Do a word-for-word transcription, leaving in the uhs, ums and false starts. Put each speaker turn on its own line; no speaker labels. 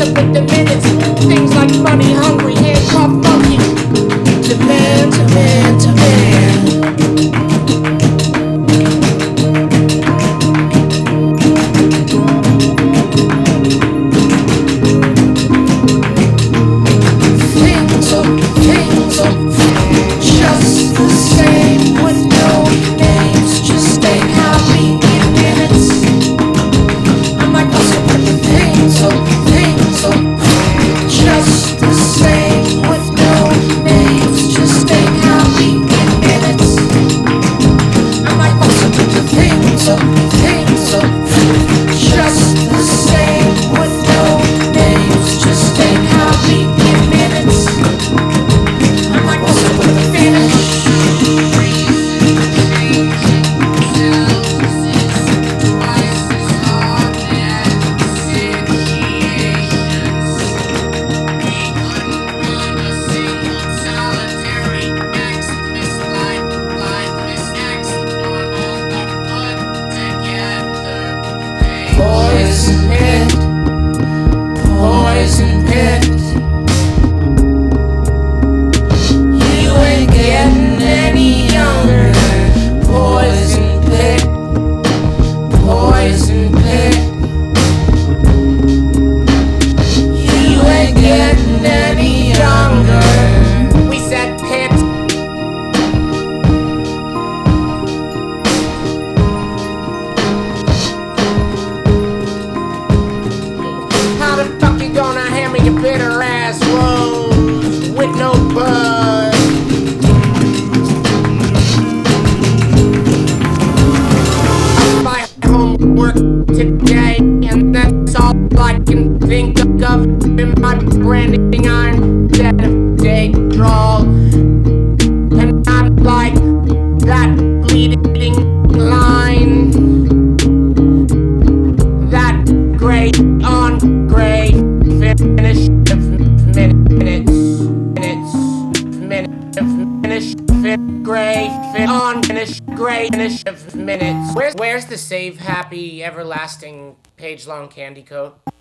up with the minutes. Things like money, hungry, handcuffed monkey. Demand, demand, demand. Things are, things are just the same with no names. Just stay happy in minutes. I'm like, also, but the things are, things are just the same with no names. Just stay happy in minutes. I'm like, also, but the things are, things are just the same with no names. Just stay happy in minutes. I'm like, also, but the finish. Poison pit, poison pit. You ain't getting any younger. Poison pit, poison pit. You ain't getting any younger. We said pit. How the fuck you gonna hand me a bitter ass rose with no bud? My homework today, and that's all I can think of in my branding iron set of day drawl. And I'm like that bleeding line, that gray on gray finish of minutes, minutes, minutes, finish, fit, gray, fit on, finish, gray, finish of minutes. Where's, where's the save happy, everlasting, page-long candy coat?